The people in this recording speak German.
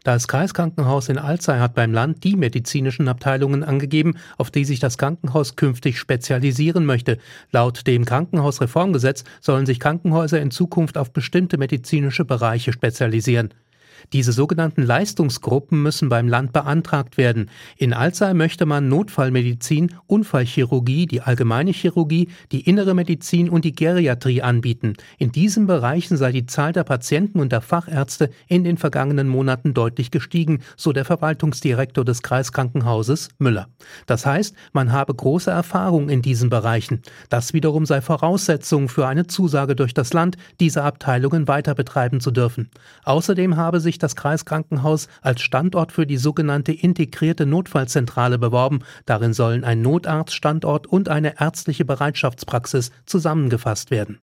Das Kreiskrankenhaus in Alzey hat beim Land die medizinischen Abteilungen angegeben, auf die sich das Krankenhaus künftig spezialisieren möchte. Laut dem Krankenhausreformgesetz sollen sich Krankenhäuser in Zukunft auf bestimmte medizinische Bereiche spezialisieren. Diese sogenannten Leistungsgruppen müssen beim Land beantragt werden. In Alzey möchte man Notfallmedizin, Unfallchirurgie, die allgemeine Chirurgie, die innere Medizin und die Geriatrie anbieten. In diesen Bereichen sei die Zahl der Patienten und der Fachärzte in den vergangenen Monaten deutlich gestiegen, so der Verwaltungsdirektor des Kreiskrankenhauses Müller. Das heißt, man habe große Erfahrung in diesen Bereichen. Das wiederum sei Voraussetzung für eine Zusage durch das Land, diese Abteilungen weiter betreiben zu dürfen. Außerdem habe sich das Kreiskrankenhaus als Standort für die sogenannte integrierte Notfallzentrale beworben. Darin sollen ein Notarztstandort und eine ärztliche Bereitschaftspraxis zusammengefasst werden.